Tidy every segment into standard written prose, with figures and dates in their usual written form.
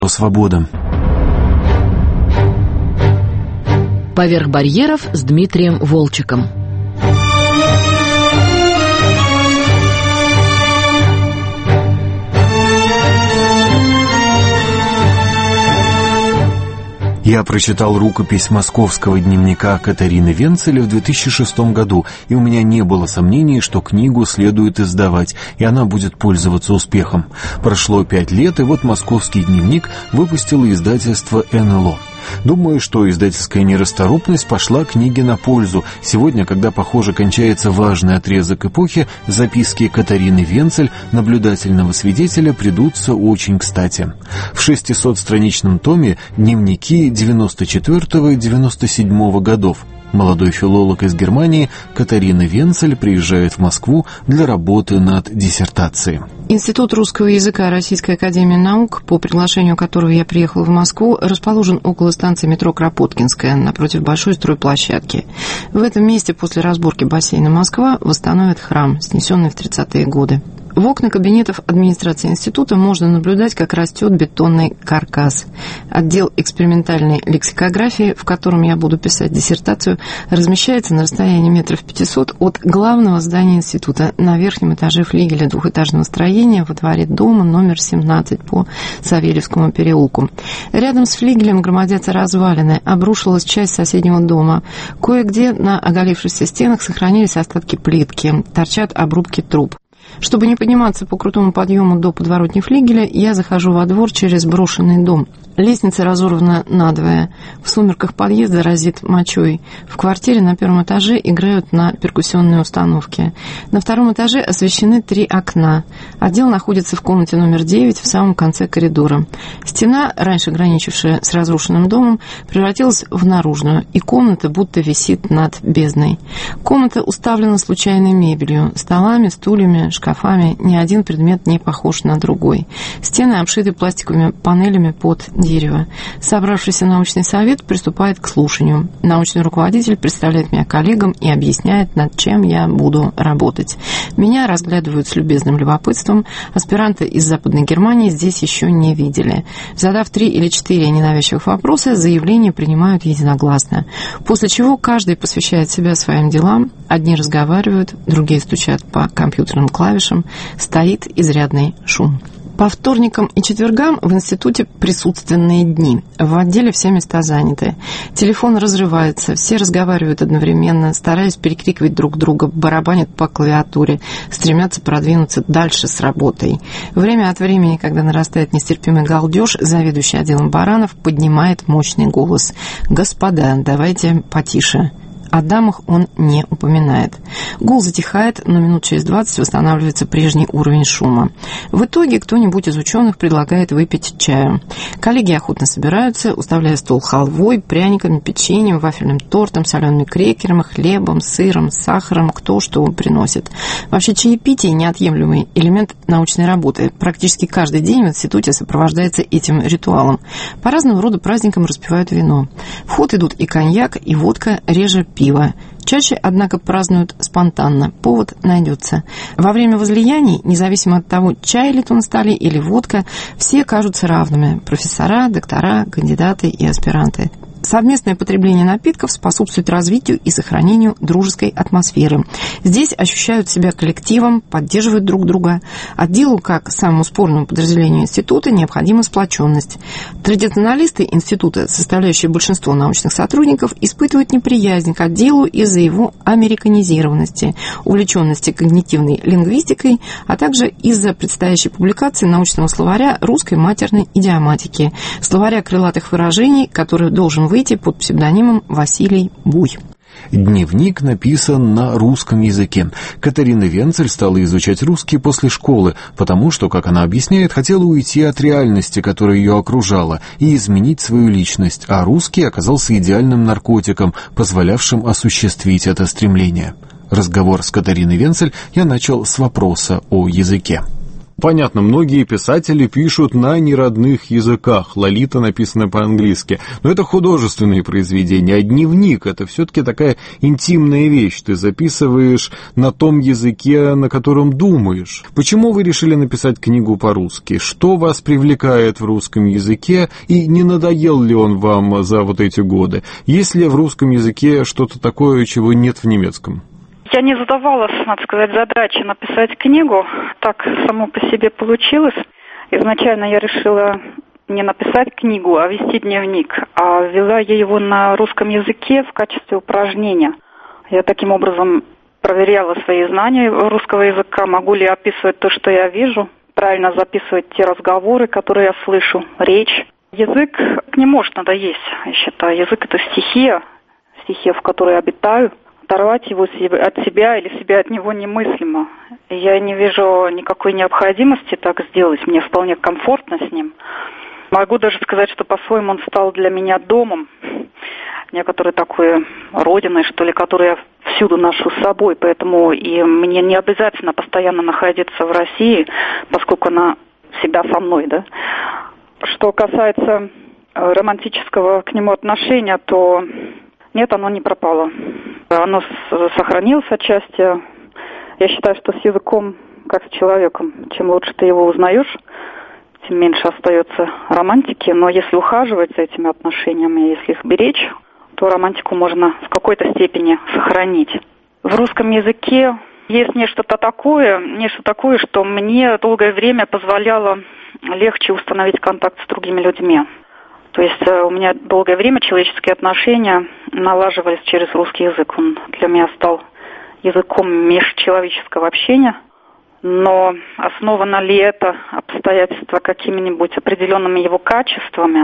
Свобода. «Поверх барьеров» с Дмитрием Волчеком. Я прочитал рукопись московского дневника Катарины Венцеля в 2006 году, и у меня не было сомнений, что книгу следует издавать, и она будет пользоваться успехом. Прошло 5 лет, и вот московский дневник выпустило издательство НЛО. Думаю, что издательская нерасторопность пошла книге на пользу. Сегодня, когда, похоже, кончается важный отрезок эпохи, записки Катарины Венцель, наблюдательного свидетеля, придутся очень кстати. В 600-страничном томе дневники 94-97 годов. Молодой филолог из Германии Катарина Венцель приезжает в Москву для работы над диссертацией. Институт русского языка Российской академии наук, по приглашению которого я приехала в Москву, расположен около станции метро Кропоткинская, напротив большой стройплощадки. В этом месте после разборки бассейна «Москва» восстановят храм, снесенный в 30-е годы. В окна кабинетов администрации института можно наблюдать, как растет бетонный каркас. Отдел экспериментальной лексикографии, в котором я буду писать диссертацию, размещается на расстоянии метров 500 от главного здания института на верхнем этаже флигеля двухэтажного строения во дворе дома номер 17 по Савельевскому переулку. Рядом с флигелем громоздятся развалины, обрушилась часть соседнего дома. Кое-где на оголившихся стенах сохранились остатки плитки, торчат обрубки труб. Чтобы не подниматься по крутому подъему до подворотни флигеля, я захожу во двор через брошенный дом. Лестница разорвана надвое. В сумерках подъезда разит мочой. В квартире на первом этаже играют на перкуссионной установке. На втором этаже освещены 3 окна. Отдел находится в комнате номер 9 в самом конце коридора. Стена, раньше граничившая с разрушенным домом, превратилась в наружную, и комната будто висит над бездной. Комната уставлена случайной мебелью, столами, стульями, шкафами. Ни один предмет не похож на другой. Стены обшиты пластиковыми панелями под дерево. Собравшийся научный совет приступает к слушанию. Научный руководитель представляет меня коллегам и объясняет, над чем я буду работать. Меня разглядывают с любезным любопытством. Аспиранты из Западной Германии здесь еще не видели. Задав 3 или 4 ненавязчивых вопроса, заявление принимают единогласно. После чего каждый посвящает себя своим делам. Одни разговаривают, другие стучат по компьютерным клавишам. Стоит изрядный шум. По вторникам и четвергам в институте присутственные дни. В отделе все места заняты. Телефон разрывается, все разговаривают одновременно, стараясь перекрикивать друг друга, барабанят по клавиатуре, стремятся продвинуться дальше с работой. Время от времени, когда нарастает нестерпимый галдеж, заведующий отделом Баранов поднимает мощный голос: «Господа, давайте потише». О дамах он не упоминает. Гул затихает, но минут через 20 восстанавливается прежний уровень шума. В итоге кто-нибудь из ученых предлагает выпить чаю. Коллеги охотно собираются, уставляя стол халвой, пряниками, печеньем, вафельным тортом, солеными крекерами, хлебом, сыром, сахаром, кто что приносит. Вообще чаепитие – неотъемлемый элемент научной работы. Практически каждый день в институте сопровождается этим ритуалом. По разного рода праздникам распивают вино. В ход идут и коньяк, и водка, реже пиво. Чаще, однако, празднуют спонтанно. Повод найдется. Во время возлияний, независимо от того, чай ли то на столе или водка, все кажутся равными. Профессора, доктора, кандидаты и аспиранты. Совместное потребление напитков способствует развитию и сохранению дружеской атмосферы. Здесь ощущают себя коллективом, поддерживают друг друга. Отделу, как самому спорному подразделению института, необходима сплоченность. Традиционалисты института, составляющие большинство научных сотрудников, испытывают неприязнь к отделу из-за его американизированности, увлеченности когнитивной лингвистикой, а также из-за предстоящей публикации научного словаря русской матерной идиоматики, словаря крылатых выражений, который должен выйти под псевдонимом Василий Буй. Дневник написан на русском языке. Катарина Венцель стала изучать русский после школы, потому что, как она объясняет, хотела уйти от реальности, которая ее окружала, и изменить свою личность, а русский оказался идеальным наркотиком, позволявшим осуществить это стремление. Разговор с Катариной Венцель я начал с вопроса о языке. Понятно, многие писатели пишут на неродных языках. «Лолита» написано по-английски. Но это художественные произведения, а дневник — это все-таки такая интимная вещь. Ты записываешь на том языке, на котором думаешь. Почему вы решили написать книгу по-русски? Что вас привлекает в русском языке? И не надоел ли он вам за вот эти годы? Есть ли в русском языке что-то такое, чего нет в немецком? Я не задавала, надо сказать, задачи написать книгу. Так само по себе получилось. Изначально я решила не написать книгу, а вести дневник. А вела я его на русском языке в качестве упражнения. Я таким образом проверяла свои знания русского языка, могу ли я описывать то, что я вижу, правильно записывать те разговоры, которые я слышу, речь. Язык не может надоесть, я считаю. Язык — это стихия, в которой я обитаю. Оторвать его от себя или себя от него немыслимо. Я не вижу никакой необходимости так сделать. Мне вполне комфортно с ним. Могу даже сказать, что по-своему он стал для меня домом. Некоторой такой родиной, что ли, которую я всюду ношу с собой. Поэтому и мне не обязательно постоянно находиться в России, поскольку она всегда со мной, да. Что касается романтического к нему отношения, то нет, оно не пропало. Оно сохранилось отчасти. Я считаю, что с языком, как с человеком, чем лучше ты его узнаешь, тем меньше остается романтики. Но если ухаживать за этими отношениями, если их беречь, то романтику можно в какой-то степени сохранить. В русском языке есть нечто такое, что мне долгое время позволяло легче установить контакт с другими людьми. То есть у меня долгое время человеческие отношения налаживались через русский язык. Он для меня стал языком межчеловеческого общения. Но основано ли это обстоятельство какими-нибудь определенными его качествами,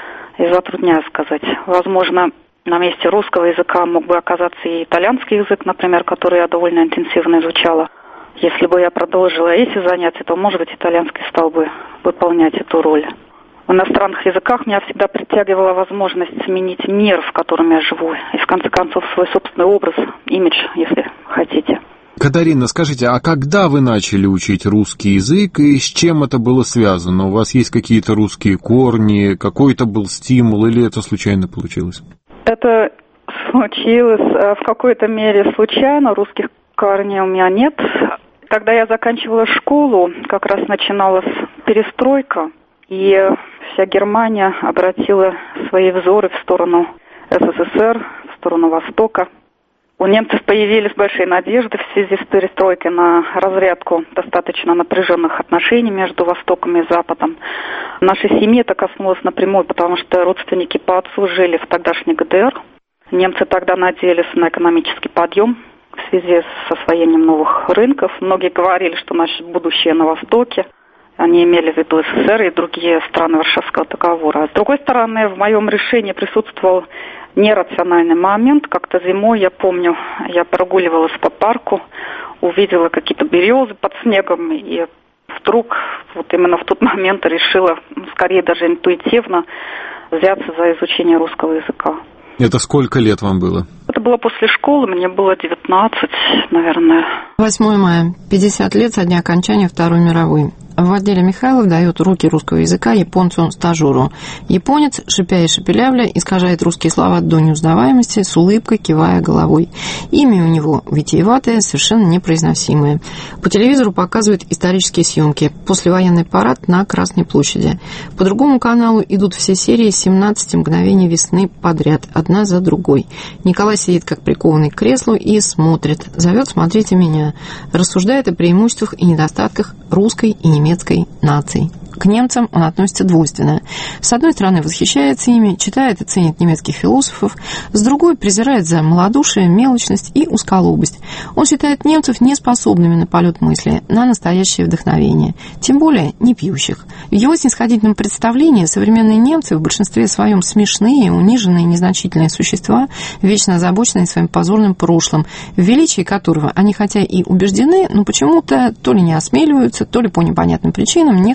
я затрудняю сказать. Возможно, на месте русского языка мог бы оказаться и итальянский язык, например, который я довольно интенсивно изучала. Если бы я продолжила эти занятия, то, может быть, итальянский стал бы выполнять эту роль. В иностранных языках меня всегда притягивала возможность сменить мир, в котором я живу, и, в конце концов, свой собственный образ, имидж, если хотите. Катарина, скажите, а когда вы начали учить русский язык и с чем это было связано? У вас есть какие-то русские корни, какой-то был стимул или это случайно получилось? Это случилось в какой-то мере случайно, русских корней у меня нет. Когда я заканчивала школу, как раз начиналась перестройка, и вся Германия обратила свои взоры в сторону СССР, в сторону Востока. У немцев появились большие надежды в связи с перестройкой на разрядку достаточно напряженных отношений между Востоком и Западом. Нашей семьи это коснулось напрямую, потому что родственники по отцу жили в тогдашней ГДР. Немцы тогда надеялись на экономический подъем в связи с освоением новых рынков. Многие говорили, что наше будущее на Востоке. Они имели в виду СССР и другие страны Варшавского договора. А с другой стороны, в моем решении присутствовал нерациональный момент. Как-то зимой, я помню, я прогуливалась по парку, увидела какие-то березы под снегом, и вдруг вот именно в тот момент решила, скорее даже интуитивно, взяться за изучение русского языка. Это сколько лет вам было? Это было после школы, мне было 19, наверное. 8 мая, 50 лет со дня окончания Второй мировой. В отделе Михайлов дает уроки русского языка японцу-стажеру. Японец, шипя и шепелявля, искажает русские слова до неузнаваемости, с улыбкой кивая головой. Имя у него витиеватое, совершенно непроизносимое. По телевизору показывают исторические съемки. Послевоенный парад на Красной площади. По другому каналу идут все серии 17 мгновений весны подряд, одна за другой. Николай сидит как прикованный к креслу и смотрит. Зовет «Смотрите меня». Рассуждает о преимуществах и недостатках русской и немецкой наций. К немцам он относится двойственно. С одной стороны, восхищается ими, читает и ценит немецких философов, с другой презирает за малодушие, мелочность и узколобость. Он считает немцев неспособными на полет мысли, на настоящее вдохновение, тем более не пьющих. В его снисходительном представлении современные немцы в большинстве своем смешные, униженные, незначительные существа, вечно озабоченные своим позорным прошлым, в величии которого они хотя и убеждены, но почему-то то ли не осмеливаются, то ли по непонятным причинам не хотят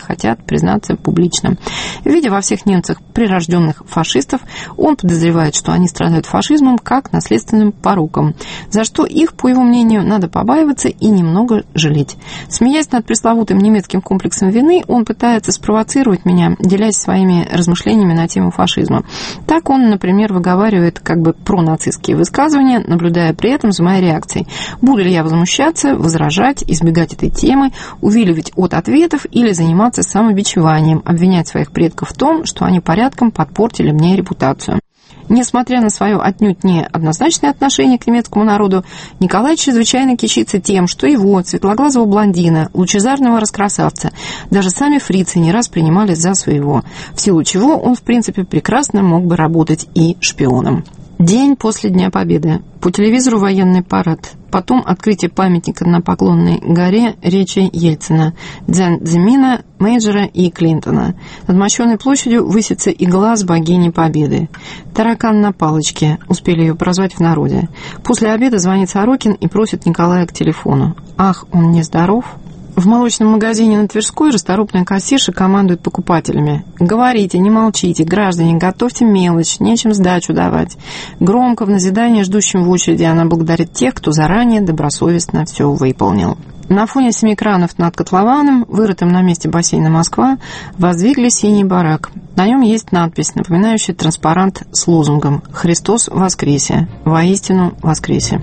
признаться публично. Видя во всех немцах прирожденных фашистов, он подозревает, что они страдают фашизмом как наследственным пороком, за что их, по его мнению, надо побаиваться и немного жалеть. Смеясь над пресловутым немецким комплексом вины, он пытается спровоцировать меня, делясь своими размышлениями на тему фашизма. Так он, например, выговаривает как бы пронацистские высказывания, наблюдая при этом за моей реакцией. Буду ли я возмущаться, возражать, избегать этой темы, увиливать от ответов или заниматься самобичеванием, обвинять своих предков в том, что они порядком подпортили мне репутацию. Несмотря на свое отнюдь не однозначное отношение к немецкому народу, Николай чрезвычайно кичится тем, что его, светлоглазого блондина, лучезарного раскрасавца, даже сами фрицы не раз принимали за своего, в силу чего он, в принципе, прекрасно мог бы работать и шпионом. День после Дня Победы. По телевизору военный парад. Потом открытие памятника на Поклонной горе речи Ельцина, Дзен Цзимина, Мейджора и Клинтона. Над Мощеной площадью высится игла с богиней Победы. Таракан на палочке, успели ее прозвать в народе. После обеда звонит Сорокин и просит Николая к телефону. Ах, он нездоров. В молочном магазине на Тверской расторопная кассирша командует покупателями. «Говорите, не молчите, граждане, готовьте мелочь, нечем сдачу давать». Громко, в назидание ждущим в очереди, она благодарит тех, кто заранее добросовестно все выполнил. На фоне 7 кранов над котлованом, вырытым на месте бассейна «Москва», воздвигли синий барак. На нем есть надпись, напоминающая транспарант с лозунгом «Христос воскресе! Воистину воскресе!».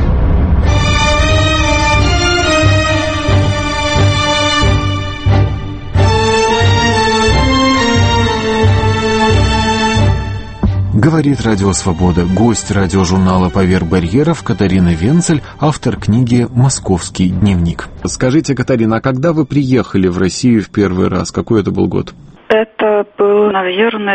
Говорит Радио Свобода. Гость радиожурнала «Поверх барьеров» Катарина Венцель, автор книги «Московский дневник». Скажите, Катарина, а когда вы приехали в Россию в первый раз? Какой это был год? Это был, наверное,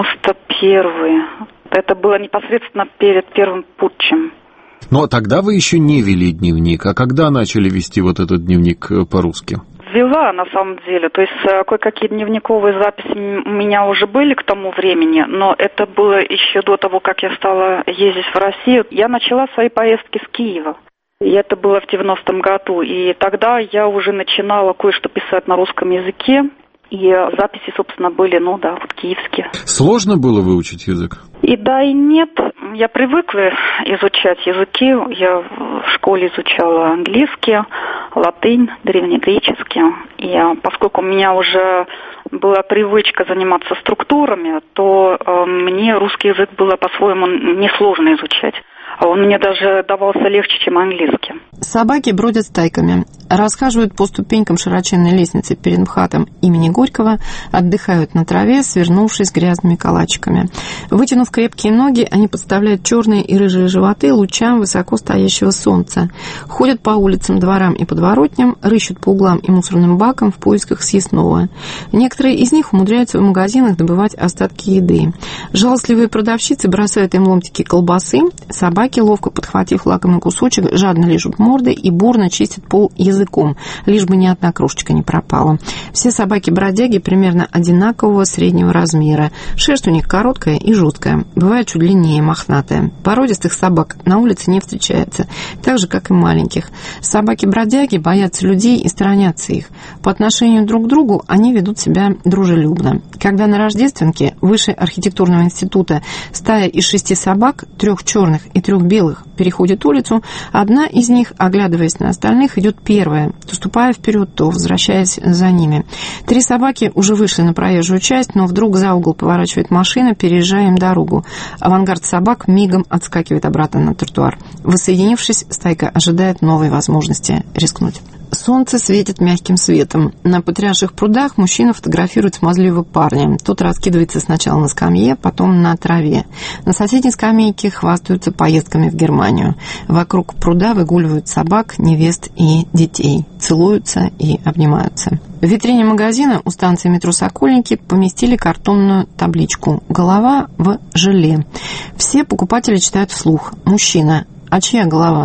91-й. Это было непосредственно перед первым путчем. Но тогда вы еще не вели дневник. А когда начали вести вот этот дневник по-русски? Вела, на самом деле. То есть кое-какие дневниковые записи у меня уже были к тому времени, но это было еще до того, как я стала ездить в Россию. Я начала свои поездки с Киева. И это было в 90-м году. И тогда я уже начинала кое-что писать на русском языке. И записи, собственно, были, киевские. Сложно было выучить язык? И да, и нет. Я привыкла изучать языки. Я в школе изучала английский, латынь, древнегреческий. И поскольку у меня уже была привычка заниматься структурами, то мне русский язык было по-своему несложно изучать. Он мне даже давался легче, чем английский. Собаки бродят стайками, расхаживают по ступенькам широченной лестницы перед МХАТом имени Горького, отдыхают на траве, свернувшись грязными калачиками. Вытянув крепкие ноги, они подставляют черные и рыжие животы лучам высоко стоящего солнца. Ходят по улицам, дворам и подворотням, рыщут по углам и мусорным бакам в поисках съестного. Некоторые из них умудряются в магазинах добывать остатки еды. Жалостливые продавщицы бросают им ломтики колбасы, собаки, ловко подхватив лакомый кусочек, жадно лижут морды и бурно чистят пол языком, лишь бы ни одна крошечка не пропала. Все собаки-бродяги примерно одинакового среднего размера. Шерсть у них короткая и жесткая, бывает чуть длиннее, мохнатая. Породистых собак на улице не встречается, так же, как и маленьких. Собаки-бродяги боятся людей и сторонятся их. По отношению друг к другу они ведут себя дружелюбно. Когда на Рождественке выше архитектурного института стая из 6 собак, 3 черных и 3 белых, переходит улицу, одна из них, оглядываясь на остальных, идет первая, то ступая вперед, то возвращаясь за ними. 3 собаки уже вышли на проезжую часть, но вдруг за угол поворачивает машина, переезжая им дорогу. Авангард собак мигом отскакивает обратно на тротуар. Воссоединившись, стайка ожидает новой возможности рискнуть. Солнце светит мягким светом. На потрясших прудах мужчина фотографирует смазливого парня. Тот раскидывается сначала на скамье, потом на траве. На соседней скамейке хвастаются поездками в Германию. Вокруг пруда выгуливают собак, невест и детей. Целуются и обнимаются. В витрине магазина у станции метро «Сокольники» поместили картонную табличку «Голова в желе». Все покупатели читают вслух. Мужчина. А чья голова?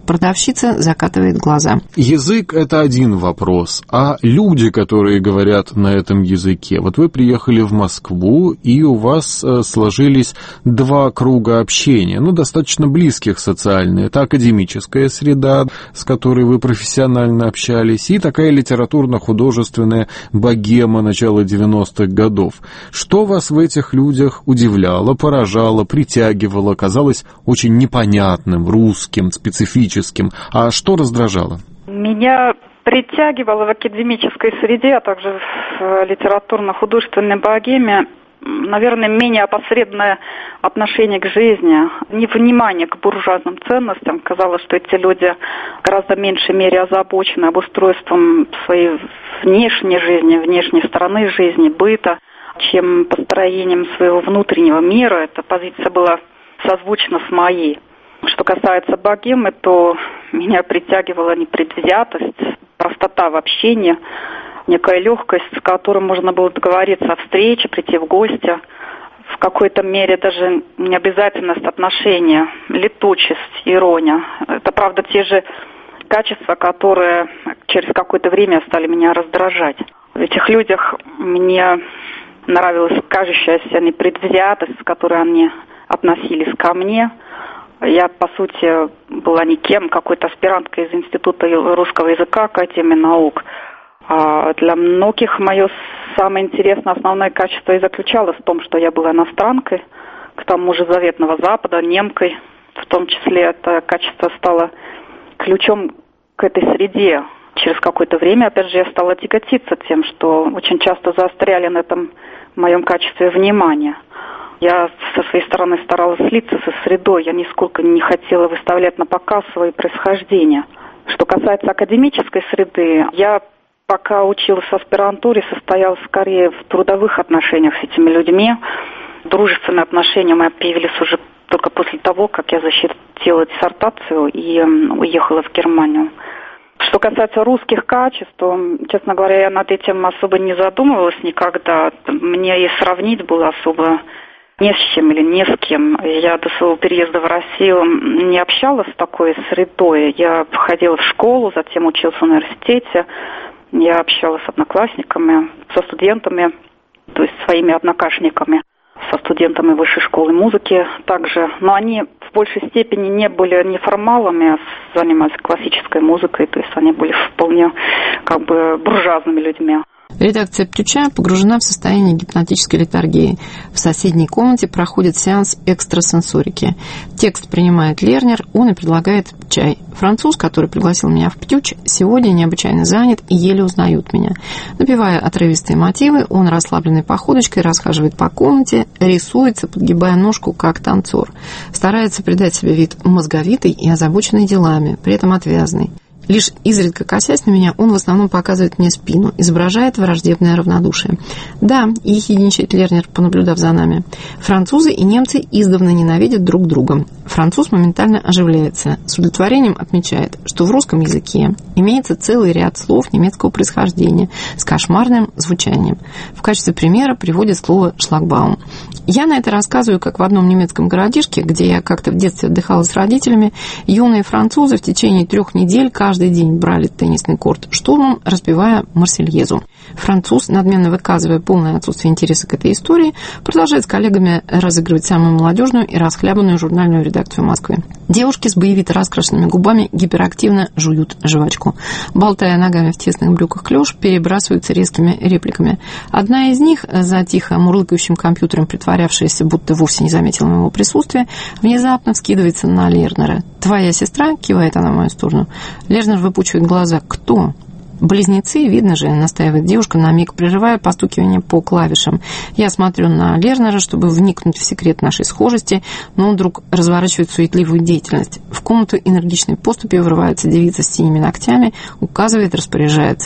Продавщица закатывает глаза. Язык — это один вопрос, а люди, которые говорят на этом языке. Вот вы приехали в Москву, и у вас сложились два круга общения, достаточно близких социально. Это академическая среда, с которой вы профессионально общались, и такая литературно-художественная богема начала 90-х годов. Что вас в этих людях удивляло, поражало, притягивало, казалось очень непонятным, русским, специфическим, а что раздражало? Меня притягивало в академической среде, а также в литературно-художественной богеме, наверное, менее опосредованное отношение к жизни, невнимание к буржуазным ценностям. Казалось, что эти люди в гораздо меньшей мере озабочены обустройством своей внешней жизни, внешней стороны жизни, быта, чем построением своего внутреннего мира. Эта позиция была созвучна с моей. Что касается богемы, то меня притягивала непредвзятость, простота в общении, некая легкость, с которой можно было договориться о встрече, прийти в гости. В какой-то мере даже необязательность отношения, летучесть, ирония. Это, правда, те же качества, которые через какое-то время стали меня раздражать. В этих людях мне нравилась кажущаяся непредвзятость, с которой они относились ко мне. Я, по сути, была никем, какой-то аспиранткой из Института русского языка Академии наук. А для многих мое самое интересное, основное качество и заключалось в том, что я была иностранкой, к тому же заветного Запада, немкой. В том числе это качество стало ключом к этой среде. Через какое-то время, опять же, я стала тяготиться тем, что очень часто заостряли на этом моем качестве внимания. Я со своей стороны старалась слиться со средой, я нисколько не хотела выставлять на показ свое происхождение. Что касается академической среды, я пока училась в аспирантуре, состояла скорее в трудовых отношениях с этими людьми. Дружественные отношения мои появились уже только после того, как я защитила диссертацию и уехала в Германию. Что касается русских качеств, то, честно говоря, я над этим особо не задумывалась никогда. Мне и сравнить было особо не с чем или не с кем. Я до своего переезда в Россию не общалась с такой средой. Я ходила в школу, затем училась в университете. Я общалась с одноклассниками, со студентами, то есть своими однокашниками, со студентами высшей школы музыки также. Но они в большей степени не были неформалами, а занимались классической музыкой, то есть они были вполне буржуазными людьми. Редакция «Птюча» погружена в состояние гипнотической летаргии. В соседней комнате проходит сеанс экстрасенсорики. Текст принимает Лернер, он и предлагает чай. Француз, который пригласил меня в «Птюч», сегодня необычайно занят и еле узнает меня. Напевая отрывистые мотивы, он расслабленной походочкой расхаживает по комнате, рисуется, подгибая ножку, как танцор. Старается придать себе вид мозговитый и озабоченный делами, при этом отвязный. Лишь изредка косясь на меня, он в основном показывает мне спину, изображает враждебное равнодушие. Да, ехидничает Лернер, понаблюдав за нами. Французы и немцы издавна ненавидят друг друга. Француз моментально оживляется. С удовлетворением отмечает, что в русском языке имеется целый ряд слов немецкого происхождения с кошмарным звучанием. В качестве примера приводит слово «шлагбаум». Я на это рассказываю, как в одном немецком городишке, где я как-то в детстве отдыхала с родителями, юные французы в течение 3 недель каждый день брали теннисный корт штурмом, распевая «Марсельезу». Француз, надменно выказывая полное отсутствие интереса к этой истории, продолжает с коллегами разыгрывать самую молодежную и расхлябанную журнальную редакцию Москвы. Девушки с боевито раскрашенными губами гиперактивно жуют жвачку. Болтая ногами в тесных брюках клёш, перебрасываются резкими репликами. Одна из них, за тихо мурлыкающим компьютером притворявшаяся, будто вовсе не заметила моего присутствия, внезапно вскидывается на Лернера. «Твоя сестра?» — кивает она в мою сторону. Лернер выпучивает глаза. «Кто?» «Близнецы, видно же», — настаивает девушка, на миг прерывая постукивание по клавишам. Я смотрю на Лернера, чтобы вникнуть в секрет нашей схожести, но он вдруг разворачивает суетливую деятельность. В комнату энергичной поступью врывается девица с синими ногтями, указывает, распоряжается.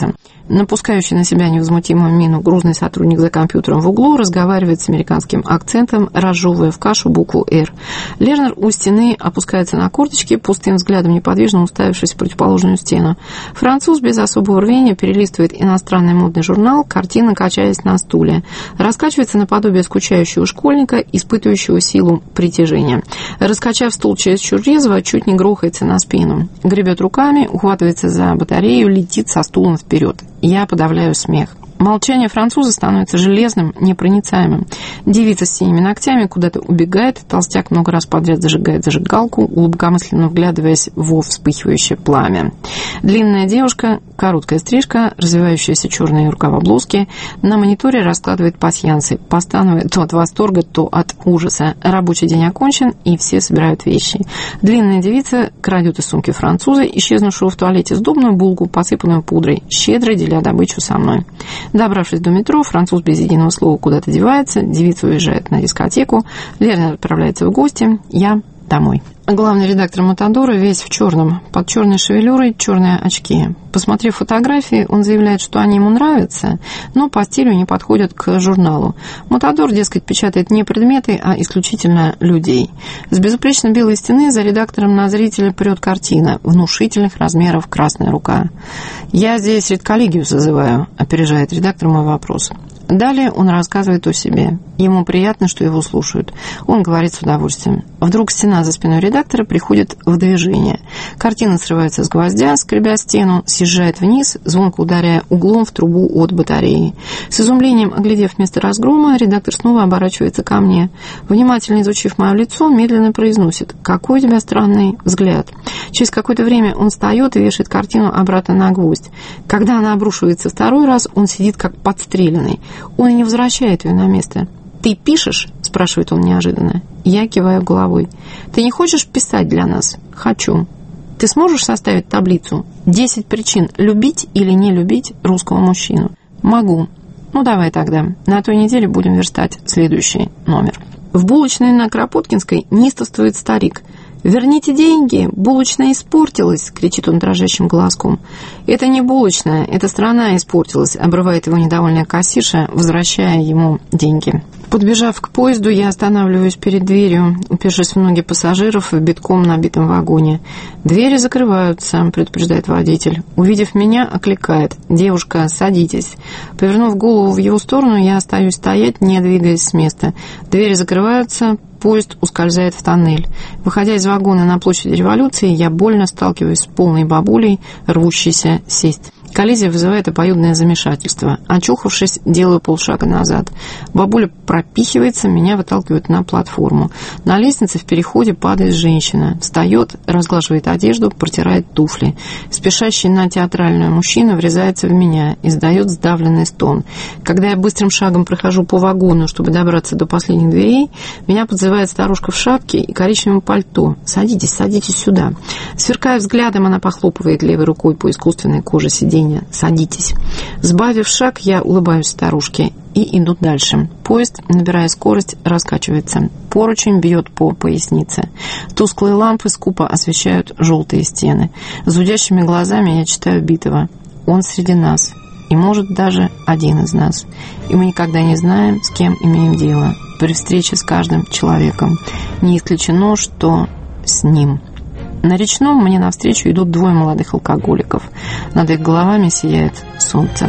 Напускающий на себя невозмутимую мину грузный сотрудник за компьютером в углу разговаривает с американским акцентом, разжевывая в кашу букву «Р». Лернер у стены опускается на корточки, пустым взглядом неподвижно уставившись в противоположную стену. Француз без особого рвения перелистывает иностранный модный журнал, картинно качаясь на стуле. Раскачивается наподобие скучающего школьника, испытывающего силу притяжения. Раскачав стул чересчур резво, чуть не грохается на спину. Гребет руками, ухватывается за батарею, летит со стулом вперед. Я подавляю смех. Молчание француза становится железным, непроницаемым. Девица с синими ногтями куда-то убегает, толстяк много раз подряд зажигает зажигалку, глубокомысленно вглядываясь во вспыхивающее пламя. Длинная девушка, короткая стрижка, развивающиеся черные рукава блузки, на мониторе раскладывает пасьянсы, постановая то от восторга, то от ужаса. Рабочий день окончен, и все собирают вещи. Длинная девица крадет из сумки француза, исчезнувшего в туалете, сдобную булку, посыпанную пудрой, щедро деля добычу со мной. Добравшись до метро, француз без единого слова куда-то девается, девица уезжает на дискотеку, Лернер отправляется в гости, я домой. Главный редактор «Матадора» весь в черном, под черной шевелюрой, черные очки. Посмотрев фотографии, он заявляет, что они ему нравятся, но по стилю не подходят к журналу. «Матадор», дескать, печатает не предметы, а исключительно людей. С безупречно белой стены за редактором на зрителя прет картина внушительных размеров «Красная рука». «Я здесь редколлегию созываю», — опережает редактор мой вопрос. Далее он рассказывает о себе. Ему приятно, что его слушают. Он говорит с удовольствием. Вдруг стена за спиной редактора приходит в движение. Картина срывается с гвоздя, скребя стену, съезжает вниз, звонко ударяя углом в трубу от батареи. С изумлением, оглядев место разгрома, редактор снова оборачивается ко мне. Внимательно изучив мое лицо, медленно произносит: «Какой у тебя странный взгляд». Через какое-то время он встает и вешает картину обратно на гвоздь. Когда она обрушивается второй раз, он сидит как подстреленный. Он и не возвращает ее на место. «Ты пишешь?» – спрашивает он неожиданно. Я киваю головой. «Ты не хочешь писать для нас?» «Хочу». «Ты сможешь составить таблицу? 10 причин любить или не любить русского мужчину?» «Могу». «Ну, давай тогда. На той неделе будем верстать следующий номер». В булочной на Кропоткинской неистовствует старик. «Верните деньги! Булочная испортилась!» — кричит он дрожащим голоском. «Это не булочная, эта страна испортилась!» — обрывает его недовольная кассирша, возвращая ему деньги. Подбежав к поезду, я останавливаюсь перед дверью, упершись в ноги пассажиров в битком набитом вагоне. «Двери закрываются», — предупреждает водитель. Увидев меня, окликает: «Девушка, садитесь». Повернув голову в его сторону, я остаюсь стоять, не двигаясь с места. Двери закрываются, поезд ускользает в тоннель. Выходя из вагона на площади Революции, я больно сталкиваюсь с полной бабулей, рвущейся сесть. Коллизия вызывает обоюдное замешательство. Очухавшись, делаю полшага назад. Бабуля пропихивается, меня выталкивают на платформу. На лестнице в переходе падает женщина. Встает, разглаживает одежду, протирает туфли. Спешащий на театральную мужчина врезается в меня, издает сдавленный стон. Когда я быстрым шагом прохожу по вагону, чтобы добраться до последних дверей, меня подзывает старушка в шапке и коричневом пальто. «Садитесь, садитесь сюда». Сверкая взглядом, она похлопывает левой рукой по искусственной коже сиденья. «Садитесь». Сбавив шаг, я улыбаюсь старушке и иду дальше. Поезд, набирая скорость, раскачивается. Поручень бьет по пояснице. Тусклые лампы скупо освещают желтые стены. Зудящими глазами я читаю Битова. Он среди нас. И, может, даже один из нас. И мы никогда не знаем, с кем имеем дело. При встрече с каждым человеком. Не исключено, что с ним. На Речном мне навстречу идут двое молодых алкоголиков. Над их головами сияет солнце.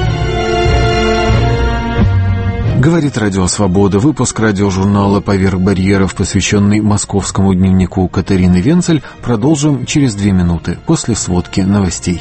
Говорит Радио Свобода. Выпуск радиожурнала «Поверх барьеров», посвященный московскому дневнику Катерины Венцель, продолжим через 2 минуты после сводки новостей.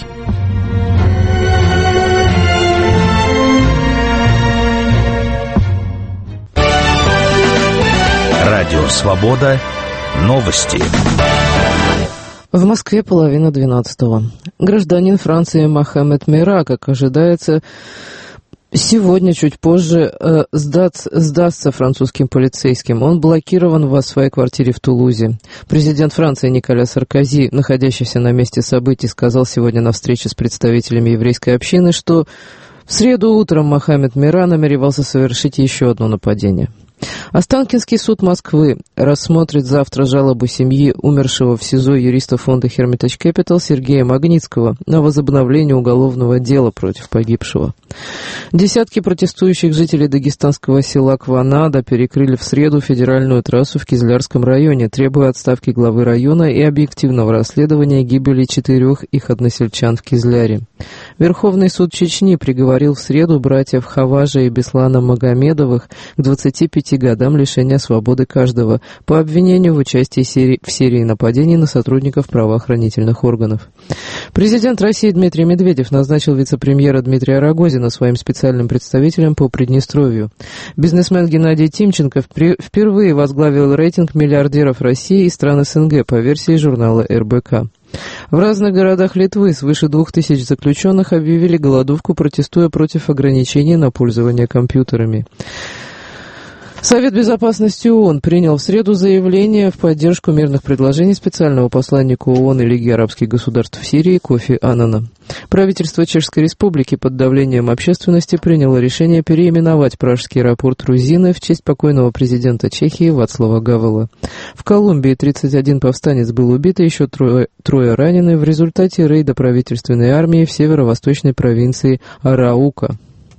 Радио Свобода. Новости. В Москве 11:30. Гражданин Франции Мохаммед Мера, как ожидается, сегодня, чуть позже, сдастся французским полицейским. Он блокирован в своей квартире в Тулузе. Президент Франции Николя Саркози, находящийся на месте событий, сказал сегодня на встрече с представителями еврейской общины, что в среду утром Мохаммед Мера намеревался совершить еще одно нападение. Останкинский суд Москвы рассмотрит завтра жалобу семьи умершего в СИЗО юриста фонда Hermitage Capital Сергея Магнитского на возобновление уголовного дела против погибшего. Десятки протестующих жителей дагестанского села Кванада перекрыли в среду федеральную трассу в Кизлярском районе, требуя отставки главы района и объективного расследования гибели 4 их односельчан в Кизляре. Верховный суд Чечни приговорил в среду братьев Хаважа и Беслана Магомедовых к 25 годам лишения свободы каждого по обвинению в участии в серии нападений на сотрудников правоохранительных органов. Президент России Дмитрий Медведев назначил вице-премьера Дмитрия Рогозина своим специальным представителем по Приднестровью. Бизнесмен Геннадий Тимченко впервые возглавил рейтинг миллиардеров России и стран СНГ по версии журнала РБК. В разных городах Литвы свыше 2000 заключенных объявили голодовку, протестуя против ограничений на пользование компьютерами. Совет Безопасности ООН принял в среду заявление в поддержку мирных предложений специального посланника ООН и Лиги арабских государств в Сирии Кофи Аннана. Правительство Чешской Республики под давлением общественности приняло решение переименовать пражский аэропорт Рузины в честь покойного президента Чехии Вацлава Гавела. В Колумбии 31 повстанец был убит, и еще трое ранены в результате рейда правительственной армии в северо-восточной провинции Араука.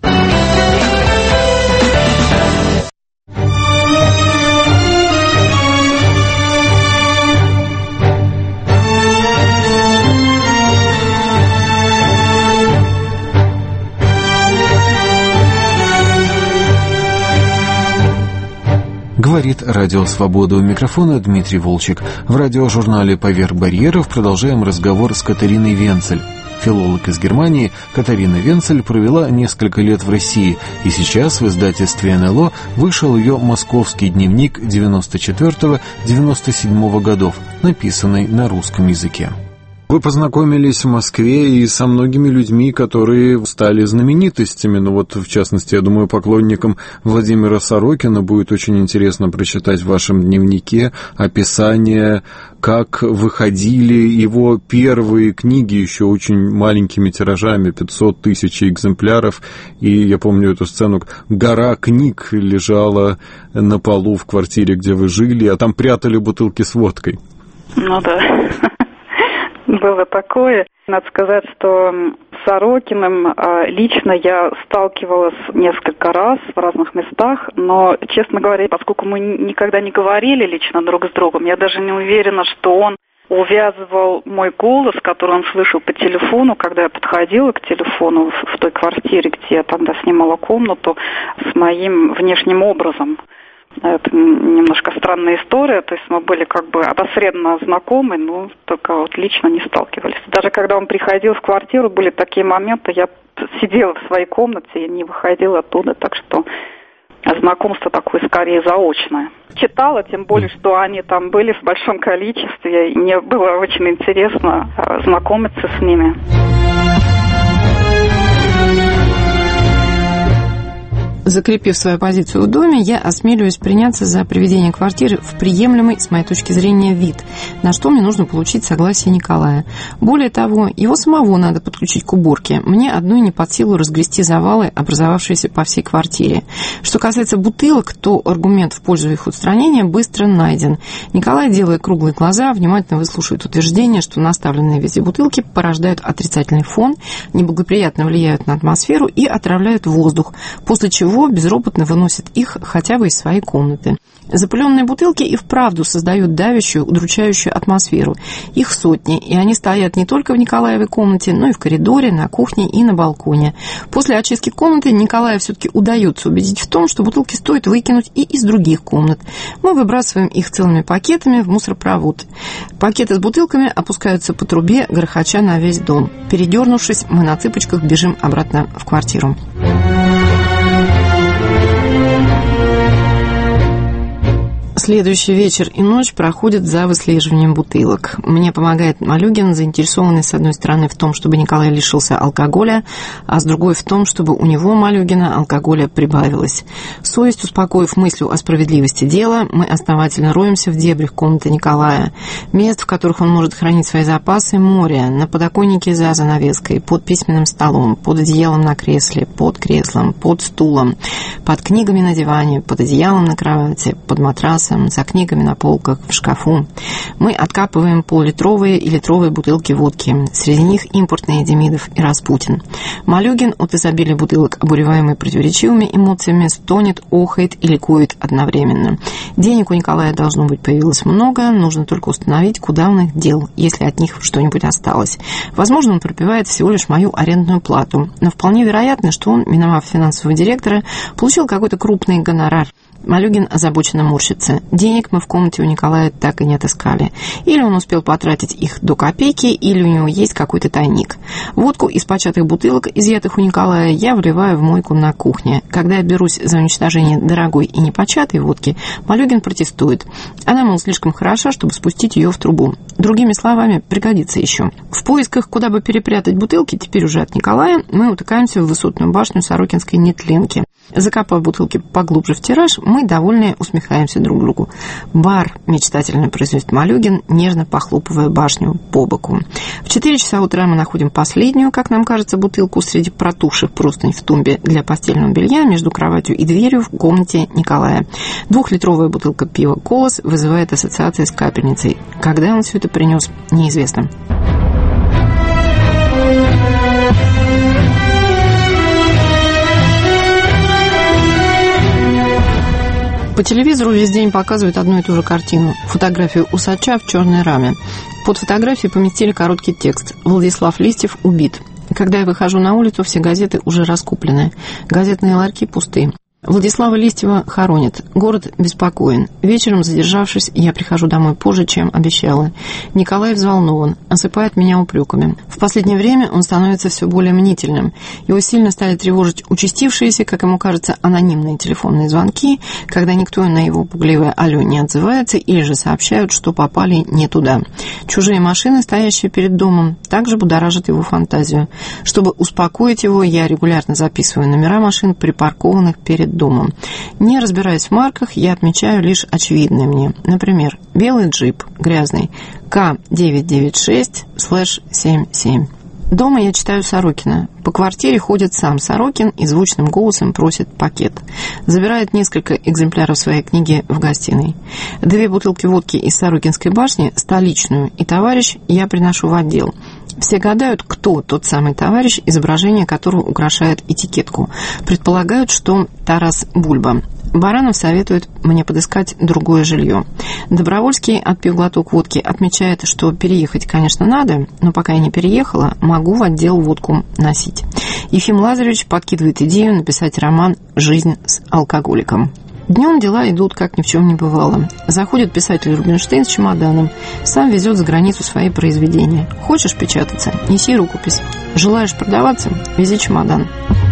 Говорит Радио Свобода. У микрофона Дмитрий Волчек. В радиожурнале «Поверх барьеров» продолжаем разговор с Катариной Венцель. Филолог из Германии Катарина Венцель провела несколько лет в России, и сейчас в издательстве НЛО вышел ее московский дневник 94-97 годов, написанный на русском языке. Вы познакомились в Москве и со многими людьми, которые стали знаменитостями. Ну вот, в частности, я думаю, поклонникам Владимира Сорокина будет очень интересно прочитать в вашем дневнике описание, как выходили его первые книги еще очень маленькими тиражами, 500 тысяч экземпляров. И я помню эту сцену, гора книг лежала на полу в квартире, где вы жили, а там прятали бутылки с водкой. Ну да. Было такое. Надо сказать, что с Сорокиным лично я сталкивалась несколько раз в разных местах, но, честно говоря, поскольку мы никогда не говорили лично друг с другом, я даже не уверена, что он увязывал мой голос, который он слышал по телефону, когда я подходила к телефону в той квартире, где я тогда снимала комнату, с моим внешним образом. Это немножко странная история, то есть мы были как бы опосредованно знакомы, но только вот лично не сталкивались. Даже когда он приходил в квартиру, были такие моменты, я сидела в своей комнате и не выходила оттуда, так что знакомство такое скорее заочное. Читала, тем более, что они там были в большом количестве, и мне было очень интересно знакомиться с ними. Закрепив свою позицию в доме, я осмеливаюсь приняться за приведение квартиры в приемлемый, с моей точки зрения, вид, на что мне нужно получить согласие Николая. Более того, его самого надо подключить к уборке. Мне одной не под силу разгрести завалы, образовавшиеся по всей квартире. Что касается бутылок, то аргумент в пользу их устранения быстро найден. Николай, делая круглые глаза, внимательно выслушивает утверждение, что наставленные везде бутылки порождают отрицательный фон, неблагоприятно влияют на атмосферу и отравляют воздух, после чего безропотно выносит их хотя бы из своей комнаты. Запыленные бутылки и вправду создают давящую, удручающую атмосферу. Их сотни, и они стоят не только в Николаевой комнате, но и в коридоре, на кухне и на балконе. После очистки комнаты Николаю все-таки удается убедить в том, что бутылки стоит выкинуть и из других комнат. Мы выбрасываем их целыми пакетами в мусоропровод. Пакеты с бутылками опускаются по трубе, грохоча на весь дом. Передернувшись, мы на цыпочках бежим обратно в квартиру. Следующий вечер и ночь проходят за выслеживанием бутылок. Мне помогает Малюгин, заинтересованный, с одной стороны, в том, чтобы Николай лишился алкоголя, а с другой в том, чтобы у него, Малюгина, алкоголя прибавилось. Совесть успокоив мыслью о справедливости дела, мы основательно роемся в дебрях комнаты Николая. Мест, в которых он может хранить свои запасы, море. На подоконнике за занавеской, под письменным столом, под одеялом на кресле, под креслом, под стулом, под книгами на диване, под одеялом на кровати, под матрасом, за книгами на полках, в шкафу. Мы откапываем полулитровые и литровые бутылки водки. Среди них импортные Демидов и Распутин. Малюгин от изобилия бутылок, обуреваемый противоречивыми эмоциями, стонет, охает и ликует одновременно. Денег у Николая должно быть появилось много, нужно только установить, куда он их дел, если от них что-нибудь осталось. Возможно, он пропивает всего лишь мою арендную плату, но вполне вероятно, что он, миновав финансового директора, получил какой-то крупный гонорар. Малюгин озабоченно морщится. Денег мы в комнате у Николая так и не отыскали. Или он успел потратить их до копейки, или у него есть какой-то тайник. Водку из початых бутылок, изъятых у Николая, я вливаю в мойку на кухне. Когда я берусь за уничтожение дорогой и непочатой водки, Малюгин протестует. Она, мол, слишком хороша, чтобы спустить ее в трубу. Другими словами, пригодится еще. В поисках, куда бы перепрятать бутылки, теперь уже от Николая, мы утыкаемся в высотную башню Сорокинской нетленки. Закопав бутылки поглубже в тираж, мы, довольные, усмехаемся друг другу. «Бар», — мечтательно произносит Малюгин, нежно похлопывая башню по боку. В 4 часа утра мы находим последнюю, как нам кажется, бутылку среди протухших простынь в тумбе для постельного белья между кроватью и дверью в комнате Николая. 2-литровая бутылка пива «Колос» вызывает ассоциации с капельницей. Когда он все это принес, неизвестно. По телевизору весь день показывают одну и ту же картину – фотографию усача в черной раме. Под фотографией поместили короткий текст «Владислав Листьев убит». Когда я выхожу на улицу, все газеты уже раскуплены. Газетные ларьки пусты. Владислава Листьева хоронят. Город беспокоен. Вечером, задержавшись, я прихожу домой позже, чем обещала. Николай взволнован, осыпает меня упреками. В последнее время он становится все более мнительным. Его сильно стали тревожить участившиеся, как ему кажется, анонимные телефонные звонки, когда никто на его пугливое «алло» не отзывается или же сообщают, что попали не туда. Чужие машины, стоящие перед домом, также будоражат его фантазию. Чтобы успокоить его, я регулярно записываю номера машин, припаркованных перед домом. Не разбираясь в марках, я отмечаю лишь очевидное мне. Например, белый джип, грязный, К996/77. Дома я читаю Сорокина. По квартире ходит сам Сорокин и звучным голосом просит пакет. Забирает несколько экземпляров своей книги в гостиной. 2 бутылки водки из Сорокинской башни, столичную, и товарищ я приношу в отдел. Все гадают, кто тот самый товарищ, изображение которого украшает этикетку. Предполагают, что Тарас Бульба. Баранов советует мне подыскать другое жилье. Добровольский, отпив глоток водки, отмечает, что переехать, конечно, надо, но пока я не переехала, могу в отдел водку носить. Ефим Лазаревич подкидывает идею написать роман «Жизнь с алкоголиком». Днем дела идут, как ни в чем не бывало. Заходит писатель Рубинштейн с чемоданом. Сам везет за границу свои произведения. Хочешь печататься? Неси рукопись. Желаешь продаваться? Вези чемодан.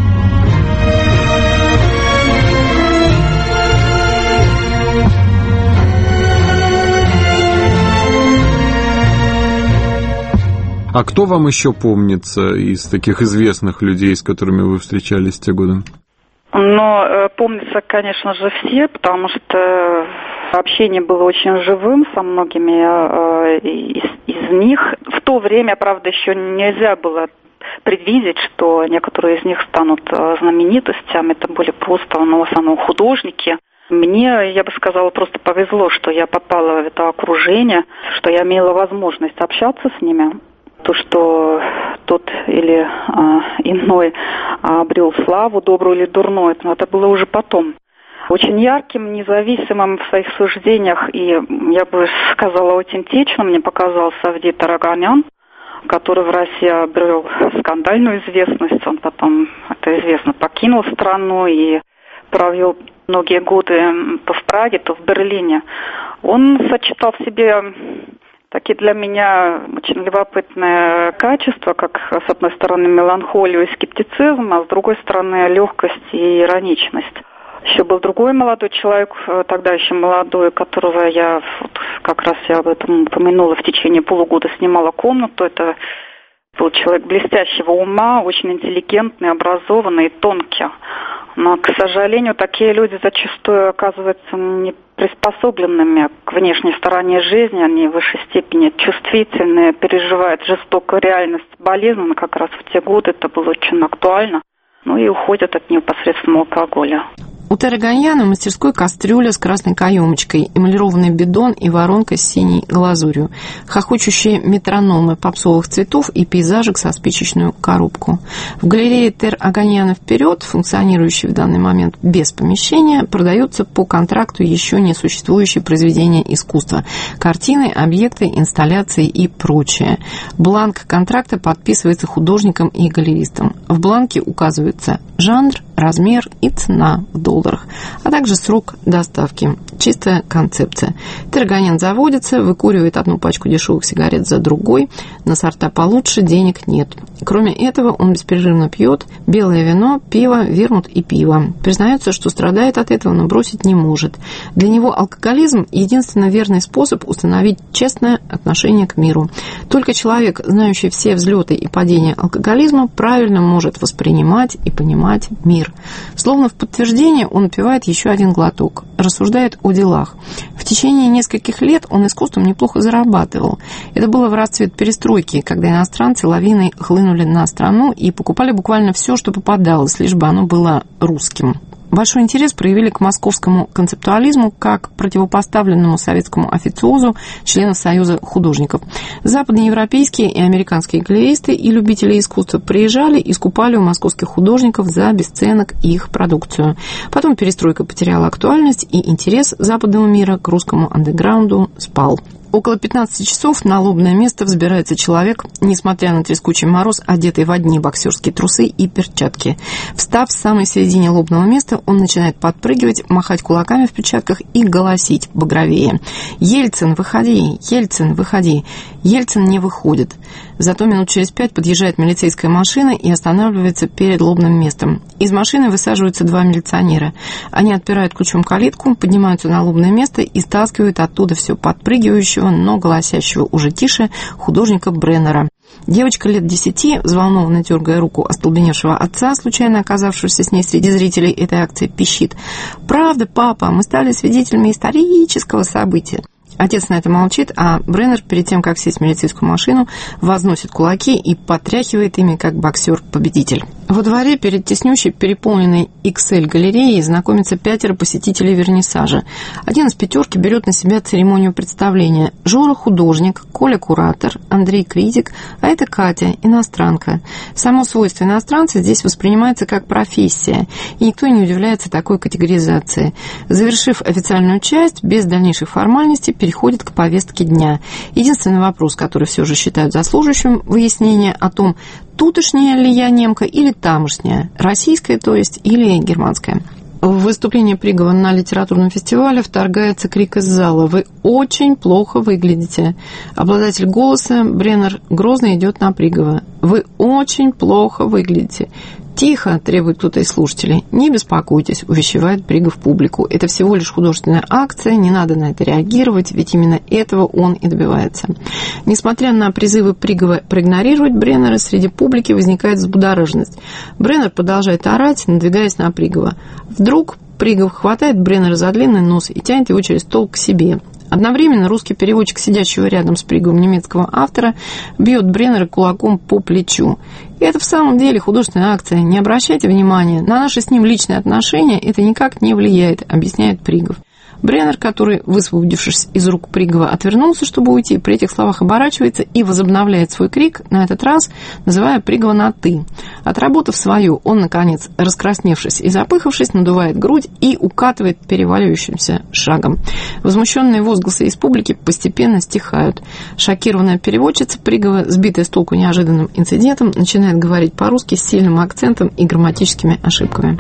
А кто вам еще помнится из таких известных людей, с которыми вы встречались в те годы? Но помнится, конечно же, все, потому что общение было очень живым со многими из них. В то время, правда, еще нельзя было предвидеть, что некоторые из них станут знаменитостями. Это были просто, в основном, художники. Мне, я бы сказала, просто повезло, что я попала в это окружение, что я имела возможность общаться с ними. То, что тот или иной обрел славу, добрую или дурную, но это было уже потом. Очень ярким, независимым в своих суждениях и, я бы сказала, аутентичным мне показался Авдей Тараганян, который в России обрел скандальную известность. Он потом, это известно, покинул страну и провел многие годы то в Праге, то в Берлине. Он сочетал в себе такие для меня очень любопытные качества, как, с одной стороны, меланхолию и скептицизм, а с другой стороны, легкость и ироничность. Еще был другой молодой человек, тогда еще молодой, которого я, вот, как раз я об этом упомянула, в течение полугода снимала комнату. Это был человек блестящего ума, очень интеллигентный, образованный, тонкий. Но, к сожалению, такие люди зачастую оказываются неприспособленными к внешней стороне жизни. Они в высшей степени чувствительные, переживают жестокую реальность болезни. Как раз в те годы это было очень актуально. Ну и уходят от нее посредством алкоголя. У Теры Ганьяна в мастерской кастрюля с красной каемочкой, эмалированный бидон и воронка с синей глазурью, хохочущие метрономы попсовых цветов и пейзажик со спичечную коробку. В галерее Тер Аганьяна «Вперед», функционирующей в данный момент без помещения, продаются по контракту еще не существующие произведения искусства, картины, объекты, инсталляции и прочее. Бланк контракта подписывается художником и галеристом. В бланке указывается жанр, размер и цена в долларах, а также срок доставки. Чистая концепция. Тер Аганьян заводится, выкуривает одну пачку дешевых сигарет за другой, на сорта получше денег нет. Кроме этого, он беспрерывно пьет белое вино, пиво, вермут и пиво. Признается, что страдает от этого, но бросить не может. Для него алкоголизм – единственно верный способ установить честное отношение к миру. Только человек, знающий все взлеты и падения алкоголизма, правильно может воспринимать и понимать мир. Словно в подтверждение он выпивает еще один глоток, рассуждает о делах. В течение нескольких лет он искусством неплохо зарабатывал. Это было в расцвет перестройки, когда иностранцы лавиной хлынули на страну и покупали буквально все, что попадалось, лишь бы оно было русским. Большой интерес проявили к московскому концептуализму как противопоставленному советскому официозу членов Союза художников. Западноевропейские и американские галеристы и любители искусства приезжали и скупали у московских художников за бесценок их продукцию. Потом перестройка потеряла актуальность, и интерес западного мира к русскому андеграунду спал. Около 15 часов на лобное место взбирается человек, несмотря на трескучий мороз, одетый в одни боксерские трусы и перчатки. Встав в самой середине лобного места, он начинает подпрыгивать, махать кулаками в перчатках и голосить багровее: «Ельцин, выходи! Ельцин, выходи!» Ельцин не выходит. Зато минут через 5 подъезжает милицейская машина и останавливается перед лобным местом. Из машины высаживаются 2 милиционера. Они отпирают ключом калитку, поднимаются на лобное место и стаскивают оттуда все подпрыгивающего, но голосящего уже тише художника Бреннера. Девочка лет 10, взволнованно дергая руку остолбеневшего отца, случайно оказавшегося с ней среди зрителей этой акции, пищит: «Правда, папа, мы стали свидетелями исторического события». Отец на это молчит, а Бреннер, перед тем, как сесть в милицейскую машину, возносит кулаки и потряхивает ими, как боксер-победитель. Во дворе перед теснющей, переполненной XL-галереей знакомятся 5 посетителей вернисажа. Один из 5 берет на себя церемонию представления. Жора – художник, Коля – куратор, Андрей – критик, а это Катя – иностранка. Само свойство иностранца здесь воспринимается как профессия, и никто не удивляется такой категоризации. Завершив официальную часть, без дальнейших формальностей переходит к повестке дня. Единственный вопрос, который все же считают заслуживающим выяснения, о том, тутошняя ли я немка или тамошняя, российская, то есть, или германская. В выступлении Пригова на литературном фестивале вторгается крик из зала: «Вы очень плохо выглядите». Обладатель голоса Бреннер грозно идет на Пригова: «Вы очень плохо выглядите». «Тихо!» – требует кто-то из слушателей. «Не беспокойтесь», – увещевает Пригов публику. «Это всего лишь художественная акция, не надо на это реагировать, ведь именно этого он и добивается». Несмотря на призывы Пригова проигнорировать Бреннера, среди публики возникает взбудораженность. Бреннер продолжает орать, надвигаясь на Пригова. Вдруг Пригов хватает Бреннера за длинный нос и тянет его через стол к себе. Одновременно русский переводчик, сидящего рядом с Приговым немецкого автора, бьет Бреннера кулаком по плечу. И это в самом деле художественная акция. Не обращайте внимания. На наши с ним личные отношения это никак не влияет, объясняет Пригов. Бреннер, который, высвободившись из рук Пригова, отвернулся, чтобы уйти, при этих словах оборачивается и возобновляет свой крик, на этот раз называя Пригова на «ты». Отработав свою, он, наконец, раскрасневшись и запыхавшись, надувает грудь и укатывает переваливающимся шагом. Возмущенные возгласы из публики постепенно стихают. Шокированная переводчица Пригова, сбитая с толку неожиданным инцидентом, начинает говорить по-русски с сильным акцентом и грамматическими ошибками.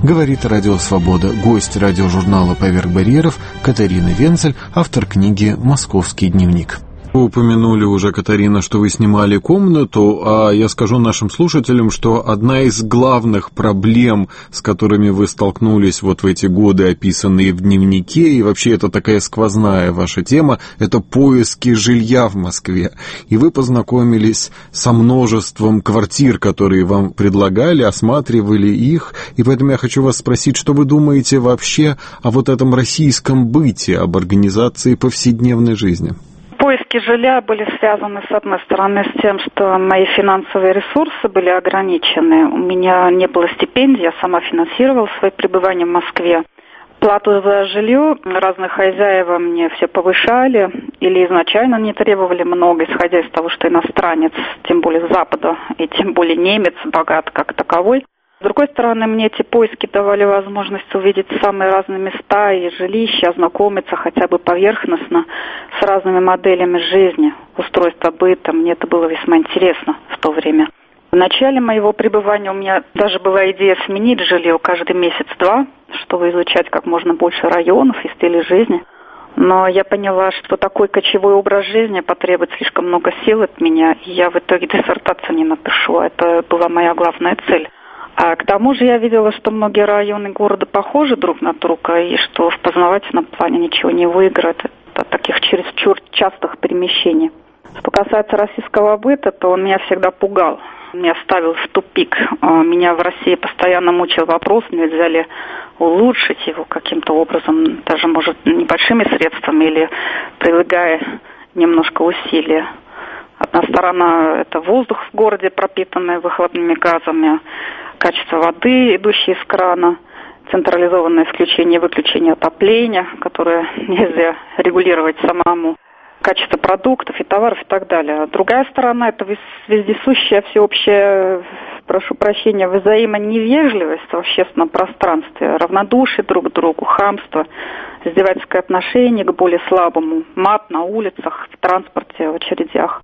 Говорит Радио Свобода. Гость радиожурнала «Поверх барьеров» Катарина Венцель, автор книги «Московский дневник». Вы упомянули уже, Катарина, что вы снимали комнату, а я скажу нашим слушателям, что одна из главных проблем, с которыми вы столкнулись вот в эти годы, описанные в дневнике, и вообще это такая сквозная ваша тема, это поиски жилья в Москве. И вы познакомились со множеством квартир, которые вам предлагали, осматривали их, и поэтому я хочу вас спросить, что вы думаете вообще о вот этом российском быте, об организации повседневной жизни? Поиски жилья были связаны, с одной стороны, с тем, что мои финансовые ресурсы были ограничены. У меня не было стипендий, я сама финансировала свое пребывание в Москве. Плату за жилье разные хозяева мне все повышали или изначально не требовали много, исходя из того, что иностранец, тем более с Запада, и тем более немец, богат как таковой. С другой стороны, мне эти поиски давали возможность увидеть самые разные места и жилища, ознакомиться хотя бы поверхностно с разными моделями жизни, устройства быта. Мне это было весьма интересно в то время. В начале моего пребывания у меня даже была идея сменить жилье каждый месяц-два, чтобы изучать как можно больше районов и стилей жизни. Но я поняла, что такой кочевой образ жизни потребует слишком много сил от меня, и я в итоге диссертацию не напишу. Это была моя главная цель. А к тому же я видела, что многие районы города похожи друг на друга, и что в познавательном плане ничего не выиграет от таких чересчур частых перемещений. Что касается российского быта, то он меня всегда пугал. Меня ставил в тупик. Меня в России постоянно мучил вопрос, нельзя ли улучшить его каким-то образом, даже, может, небольшими средствами или прилагая немножко усилия. Одна сторона – это воздух в городе, пропитанный выхлопными газами, качество воды, идущей из крана, централизованное включение и выключение отопления, которое нельзя регулировать самому, качество продуктов и товаров и так далее. А другая сторона – это вездесущая, всеобщая, прошу прощения, взаимоневежливость в общественном пространстве, равнодушие друг к другу, хамство, издевательское отношение к более слабому, мат на улицах, в транспорте, в очередях.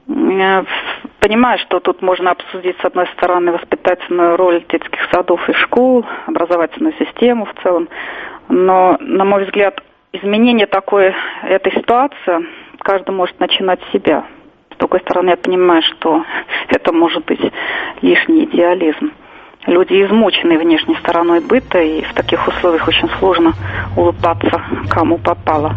Понимаю, что тут можно обсудить, с одной стороны, воспитательную роль детских садов и школ, образовательную систему в целом, но, на мой взгляд, изменение этой ситуации каждый может начинать с себя. С другой стороны, я понимаю, что это может быть лишний идеализм. Люди измучены внешней стороной быта, и в таких условиях очень сложно улыбаться кому попало.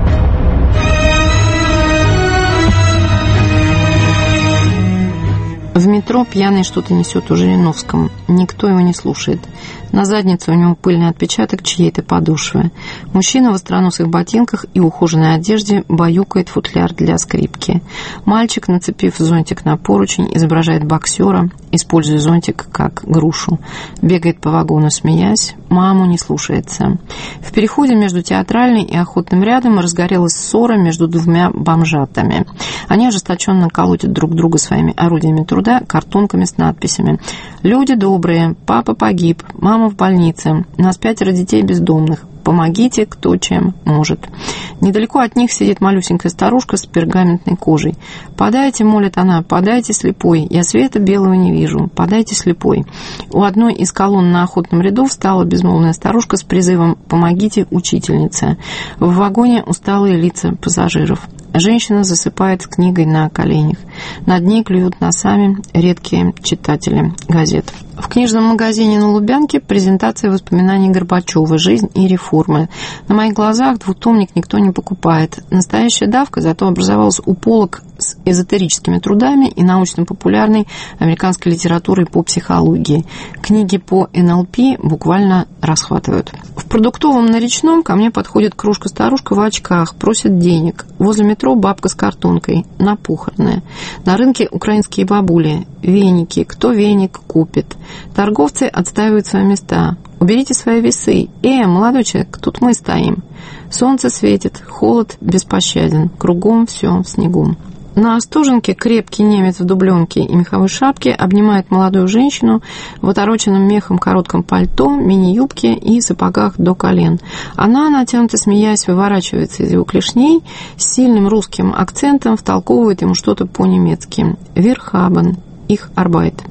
В метро пьяный что-то несет у Жириновском. Никто его не слушает. На заднице у него пыльный отпечаток чьей-то подошвы. Мужчина в остроносых ботинках и ухоженной одежде баюкает футляр для скрипки. Мальчик, нацепив зонтик на поручень, изображает боксера, используя зонтик как грушу. Бегает по вагону, смеясь. Маму не слушается. В переходе между театральной и охотным рядом разгорелась ссора между двумя бомжатами. Они ожесточенно колотят друг друга своими орудиями труда, картонками с надписями: «Люди добрые, папа погиб, мама в больнице, нас 5 детей бездомных, помогите, кто чем может». Недалеко от них сидит малюсенькая старушка с пергаментной кожей. «Подайте», — молит она, — «подайте, слепой, я света белого не вижу, подайте, слепой». У одной из колонн на охотном ряду встала безмолвная старушка с призывом «помогите, учительнице». В вагоне усталые лица пассажиров. Женщина засыпает с книгой на коленях. Над ней клюют носами редкие читатели газет. В книжном магазине на Лубянке презентация воспоминаний Горбачева «Жизнь и реформы». На моих глазах двухтомник никто не покупает. Настоящая давка зато образовалась у полок с эзотерическими трудами и научно-популярной американской литературой по психологии. Книги по НЛП буквально расхватывают. В продуктовом на Речном ко мне подходит кружка-старушка в очках, просит денег. Возле метро бабка с картонкой на похороны. На рынке украинские бабули. Веники. Кто веник купит? Торговцы отстаивают свои места. Уберите свои весы. Молодой человек, тут мы стоим. Солнце светит, холод беспощаден. Кругом все в снегу. На Остоженке крепкий немец в дубленке и меховой шапке обнимает молодую женщину в отороченном мехом коротком пальто, мини-юбке и сапогах до колен. Она, натянуто смеясь, выворачивается из его клешней, с сильным русским акцентом втолковывает ему что-то по-немецки. «Верхабен», «Их арбайт».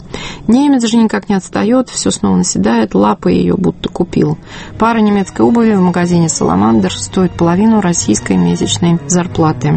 Немец же никак не отстает, все снова наседает, лапой ее будто купил. Пара немецкой обуви в магазине «Саламандр» стоит половину российской месячной зарплаты.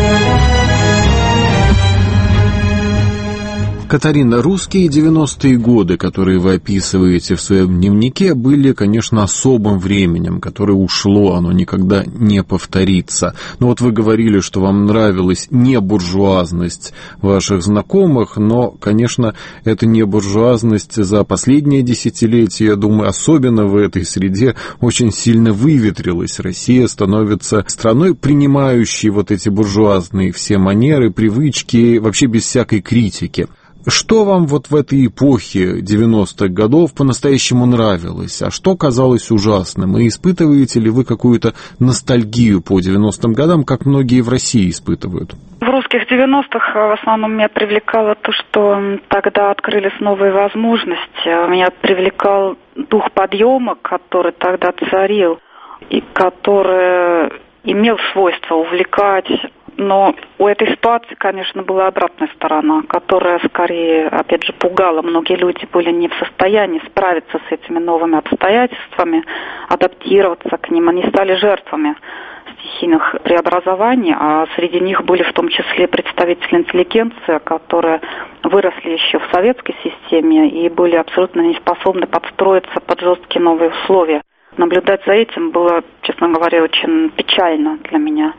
Катарина, русские 90-е годы, которые вы описываете в своем дневнике, были, конечно, особым временем, которое ушло, оно никогда не повторится. Но вот вы говорили, что вам нравилась не буржуазность ваших знакомых, но, конечно, эта не буржуазность за последние десятилетия, я думаю, особенно в этой среде, очень сильно выветрилась. Россия становится страной, принимающей вот эти буржуазные все манеры, привычки, вообще без всякой критики. Что вам вот в этой эпохе 90-х годов по-настоящему нравилось, а что казалось ужасным? И испытываете ли вы какую-то ностальгию по 90-м годам, как многие в России испытывают? В русских 90-х в основном меня привлекало то, что тогда открылись новые возможности. Меня привлекал дух подъема, который тогда царил, и который имел свойство увлекать. Но у этой ситуации, конечно, была обратная сторона, которая скорее, опять же, пугала. Многие люди были не в состоянии справиться с этими новыми обстоятельствами, адаптироваться к ним. Они стали жертвами стихийных преобразований, а среди них были в том числе представители интеллигенции, которые выросли еще в советской системе и были абсолютно не способны подстроиться под жесткие новые условия. Наблюдать за этим было, честно говоря, очень печально для меня.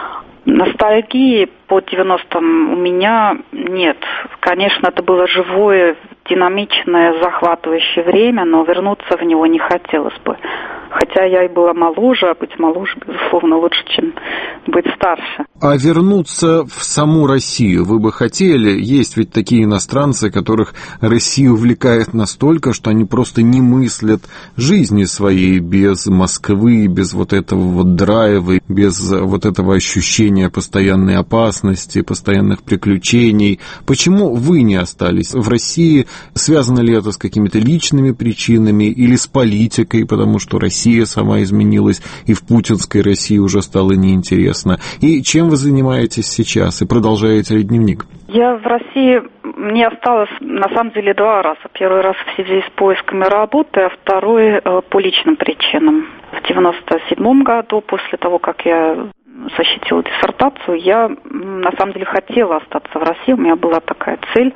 Ностальгии по 90-м у меня нет. Конечно, это было живое, динамичное, захватывающее время, но вернуться в него не хотелось бы. Хотя я и была моложе, а быть моложе, безусловно, лучше, чем быть старше. А вернуться в саму Россию вы бы хотели? Есть ведь такие иностранцы, которых Россия увлекает настолько, что они просто не мыслят жизни своей без Москвы, без вот этого вот драйва, без вот этого ощущения постоянной опасности, постоянных приключений. Почему вы не остались в России? Связано ли это с какими-то личными причинами или с политикой, потому что Россия сама изменилась, и в путинской России уже стало неинтересно? И чем вы занимаетесь сейчас, и продолжаете ли дневник? Я в России, мне осталось, на самом деле, 2 раза. Первый раз в связи с поисками работы, а второй по личным причинам. В 97 году, после того, как я защитила диссертацию, я, на самом деле, хотела остаться в России, у меня была такая цель.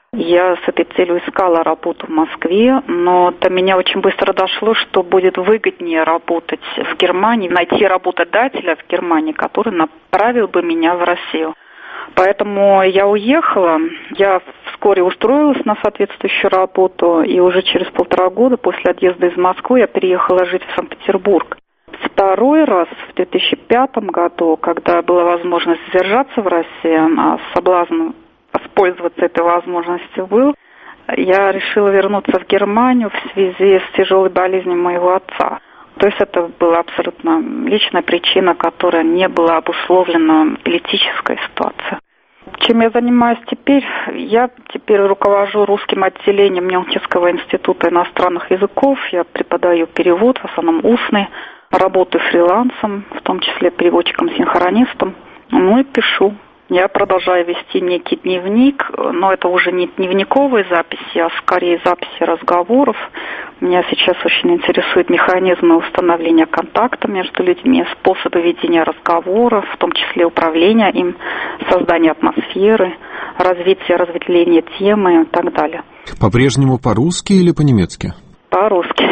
Я с этой целью искала работу в Москве, но до меня очень быстро дошло, что будет выгоднее работать в Германии, найти работодателя в Германии, который направил бы меня в Россию. Поэтому я уехала, я вскоре устроилась на соответствующую работу, и уже через 1,5 года после отъезда из Москвы я переехала жить в Санкт-Петербург. Второй раз, в 2005 году, когда была возможность задержаться в России, а соблазн воспользоваться этой возможностью был, я решила вернуться в Германию в связи с тяжелой болезнью моего отца. То есть это была абсолютно личная причина, которая не была обусловлена политической ситуацией. Чем я занимаюсь теперь? Я теперь руковожу русским отделением Мюнхенского института иностранных языков. Я преподаю перевод, в основном устный, работаю фрилансом, в том числе переводчиком-синхронистом. Ну и пишу. Я продолжаю вести некий дневник, но это уже не дневниковые записи, а скорее записи разговоров. Меня сейчас очень интересуют механизмы установления контакта между людьми, способы ведения разговоров, в том числе управления им, создания атмосферы, развития, разветвления темы и так далее. По-прежнему по-русски или по-немецки? По-русски.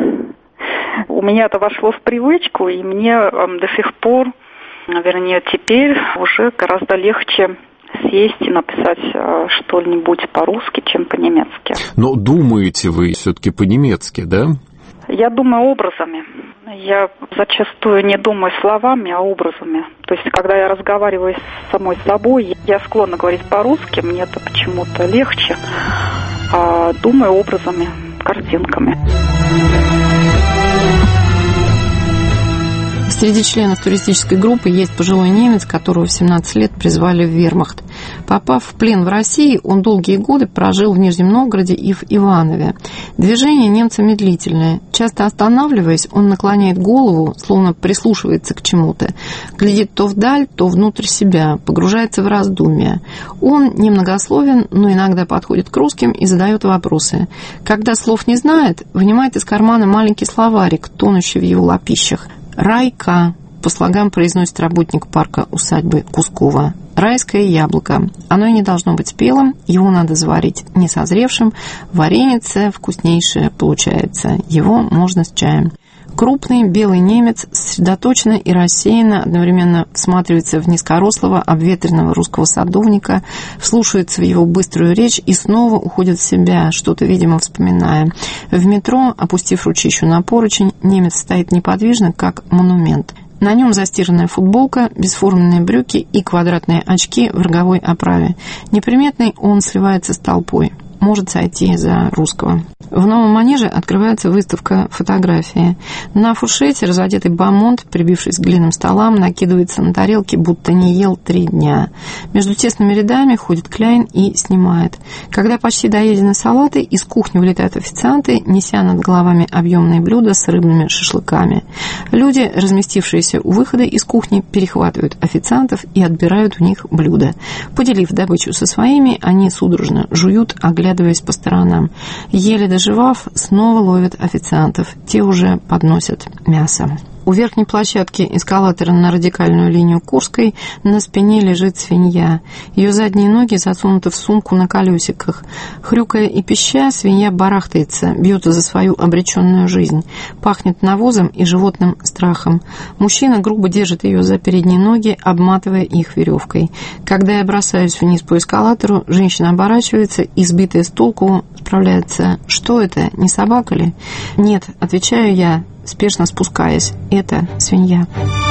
У меня это вошло в привычку, и мне до сих пор, вернее, теперь уже гораздо легче сесть и написать что-нибудь по-русски, чем по-немецки. Но думаете вы все-таки по-немецки, да? Я думаю образами. Я зачастую не думаю словами, а образами. То есть, когда я разговариваю с самой собой, я склонна говорить по-русски, мне это почему-то легче, а думаю образами, картинками. Среди членов туристической группы есть пожилой немец, которого в 17 лет призвали в вермахт. Попав в плен в России, он долгие годы прожил в Нижнем Новгороде и в Иванове. Движение немца медлительное. Часто останавливаясь, он наклоняет голову, словно прислушивается к чему-то. Глядит то вдаль, то внутрь себя, погружается в раздумья. Он немногословен, но иногда подходит к русским и задает вопросы. Когда слов не знает, вынимает из кармана маленький словарик, тонущий в его лапищах. «Райка», по слогам произносит работник парка усадьбы Кускова. Райское яблоко. Оно и не должно быть спелым, его надо заварить несозревшим. Вареница вкуснейшая получается, его можно с чаем. Крупный белый немец сосредоточенно и рассеянно одновременно всматривается в низкорослого, обветренного русского садовника, вслушивается в его быструю речь и снова уходит в себя, что-то, видимо, вспоминая. В метро, опустив ручищу на поручень, немец стоит неподвижно, как монумент. На нем застиранная футболка, бесформенные брюки и квадратные очки в роговой оправе. Неприметный он сливается с толпой. Может сойти за русского. В новом манеже открывается выставка фотографии. На фуршете разодетый бомонд, прибившись к длинным столам, накидывается на тарелки, будто не ел 3 дня. Между тесными рядами ходит Кляйн и снимает. Когда почти доедены салаты, из кухни вылетают официанты, неся над головами объемные блюда с рыбными шашлыками. Люди, разместившиеся у выхода из кухни, перехватывают официантов и отбирают у них блюда. Поделив добычу со своими, они судорожно жуют, оглядываясь по сторонам. Еле доживав, снова ловят официантов. Те уже подносят мясо. У верхней площадки эскалатора на радикальную линию Курской на спине лежит свинья. Ее задние ноги засунуты в сумку на колесиках. Хрюкая и пища, свинья барахтается, бьется за свою обреченную жизнь. Пахнет навозом и животным страхом. Мужчина грубо держит ее за передние ноги, обматывая их веревкой. Когда я бросаюсь вниз по эскалатору, женщина оборачивается и, сбитая с толку, справляется. Что это, не собака ли? Нет, отвечаю я, спешно спускаясь. Это свинья.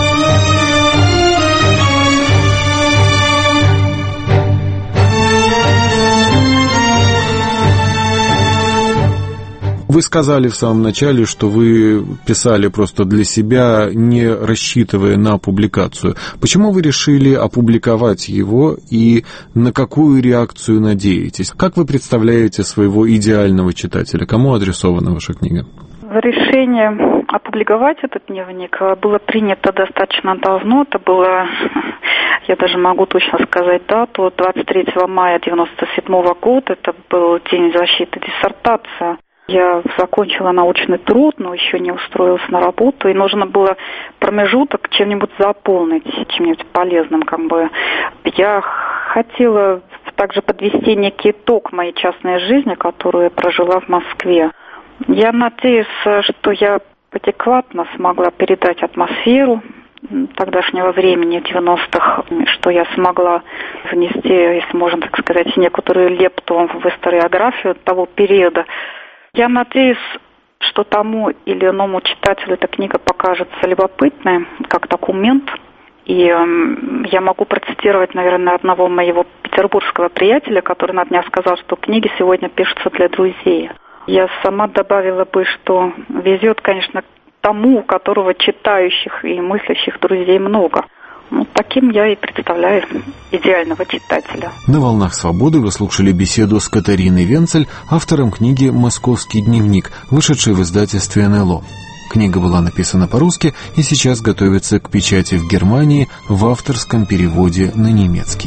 Вы сказали в самом начале, что вы писали просто для себя, не рассчитывая на публикацию. Почему вы решили опубликовать его и на какую реакцию надеетесь? Как вы представляете своего идеального читателя? Кому адресована ваша книга? Решение опубликовать этот дневник было принято достаточно давно. Это было, я даже могу точно сказать дату, 23 мая 1997 года. Это был день защиты диссертации. Я закончила научный труд, но еще не устроилась на работу, и нужно было промежуток чем-нибудь заполнить, чем-нибудь полезным, как бы. Я хотела также подвести некий итог моей частной жизни, которую я прожила в Москве. Я надеюсь, что я адекватно смогла передать атмосферу тогдашнего времени, 90-х, что я смогла внести, если можно так сказать, некоторую лепту в историографию того периода. Я надеюсь, что тому или иному читателю эта книга покажется любопытной, как документ. И я могу процитировать, наверное, одного моего петербургского приятеля, который на днях сказал, что книги сегодня пишутся для друзей. Я сама добавила бы, что везет, конечно, тому, у которого читающих и мыслящих друзей много. Таким я и представляю идеального читателя. На «Волнах свободы» вы слушали беседу с Катариной Венцель, автором книги «Московский дневник», вышедшей в издательстве НЛО. Книга была написана по-русски и сейчас готовится к печати в Германии в авторском переводе на немецкий.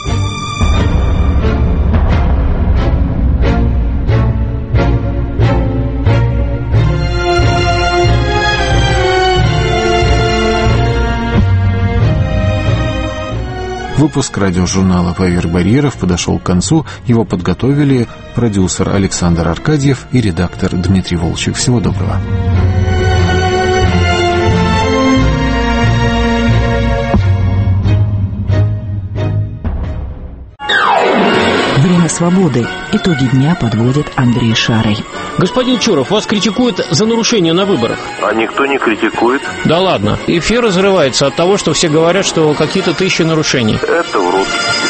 Выпуск радиожурнала «Поверх барьеров» подошел к концу. Его подготовили продюсер Александр Аркадьев и редактор Дмитрий Волчек. Всего доброго. Время свободы. Итоги дня подводит Андрей Шарый. Господин Чуров, вас критикуют за нарушение на выборах. А никто не критикует. Да ладно. Эфир разрывается от того, что все говорят, что какие-то 1000 нарушений. Это врут.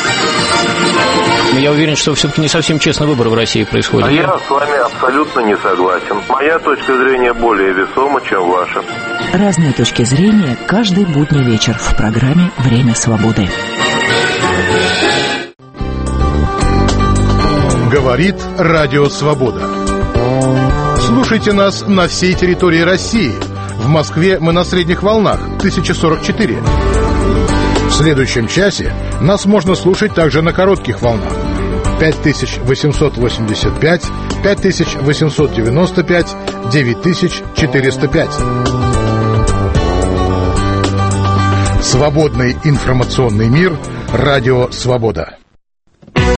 Я уверен, что все-таки не совсем честно выборы в России происходят. А я с вами абсолютно не согласен. Моя точка зрения более весома, чем ваша. Разные точки зрения каждый будний вечер в программе «Время свободы». Говорит Радио Свобода. Слушайте нас на всей территории России. В Москве мы на средних волнах 1044. В следующем часе нас можно слушать также на коротких волнах 5885, 5895, 9405. Свободный информационный мир. Радио Свобода.